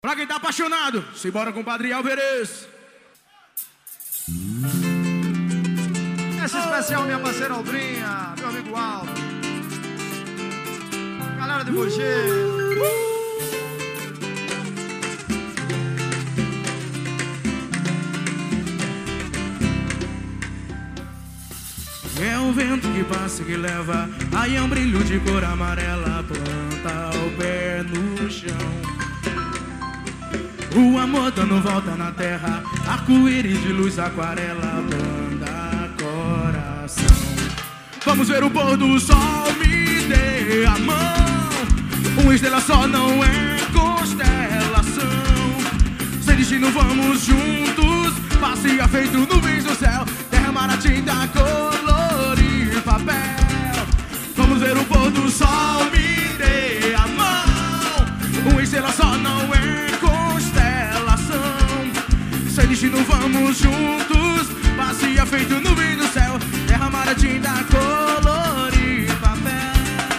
Pra quem tá apaixonado, simbora, compadre Alvarez. Essa especial, minha parceira Aldrinha, meu amigo Aldo, galera de Mogeiro. É o vento que passa que leva, aí é um brilho de cor amarela, planta o pé no chão. O amor dando volta na terra, arco-íris de luz aquarela, banda coração. Vamos ver o pôr do sol, me dê a mão. Uma estrela só não é constelação. Sem destino vamos juntos, passeia feito nuvens no céu, derramar a tinta, colorir papel. Vamos ver o pôr do sol, me dê a mão. Uma estrela só não é constelação. Sem destino vamos juntos, passeia feito nuvens no céu, derramar a tinta, colorir papel.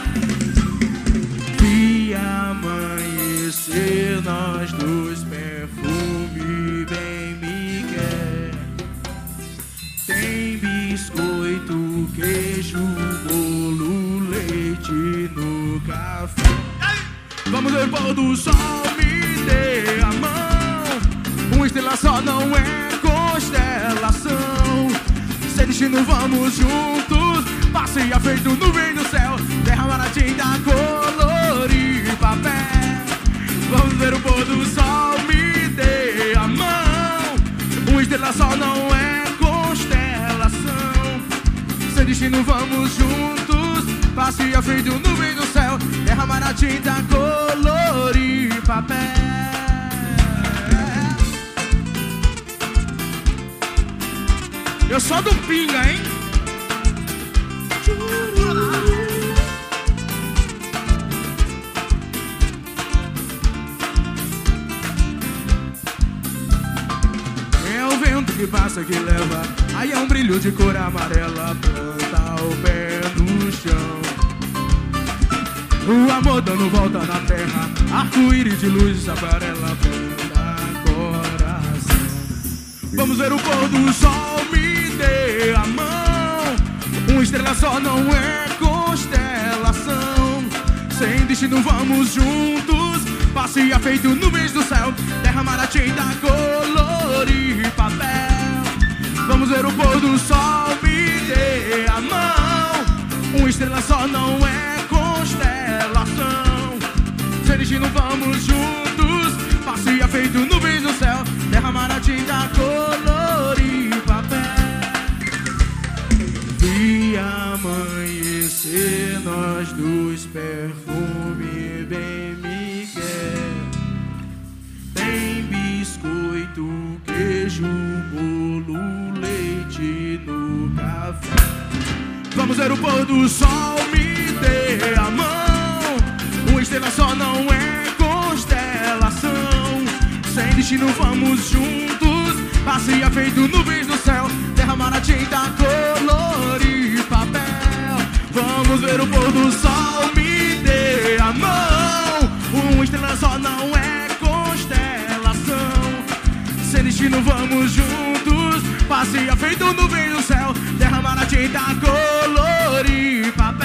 Vi amanhecer nós dois, perfume bem me quer. Tem biscoito, queijo, bolo, leite no café. Vamos ver o pôr do sol, me dê a mão. Uma estrela só não é constelação. Sem destino vamos juntos, passeia feito nuvem no céu, derramar a tinta, colorir papel. Vamos ver o pôr do sol, me dê a mão. Uma estrela só não é constelação. Sem destino vamos juntos, passeia feito nuvem no céu, derramar a tinta, colorir papel. Eu só do pinga, hein? É o vento que passa que leva, aí é um brilho de cor amarela, planta o pé no chão. O amor dando volta na terra, arco-íris de luz aquarela, planta coração. Vamos ver o pôr do sol, me dê a mão. Uma estrela só não é constelação. Sem destino vamos juntos, passeia feito nuvens do céu, derramar a tinta, colorir papel. Vamos ver o pôr do sol, me dê a mão. Uma estrela só não é constelação. Sem destino vamos juntos, passeia feito nuvens no céu, derramar a tinta, colorir papel. Vi amanhecer nós dois, perfume bem me quer. Tem biscoito, queijo, bolo, leite no café. Vamos ver o pôr do sol, me dê a mão. Uma estrela só não é constelação. Sem destino vamos juntos, passeia feito nuvens no céu, derramar a tinta, colorir papel. Vamos ver o pôr do sol, me dê a mão. Uma estrela só não é constelação. Sem destino vamos juntos, passeia feito nuvens no céu, derramar a tinta, colorir papel.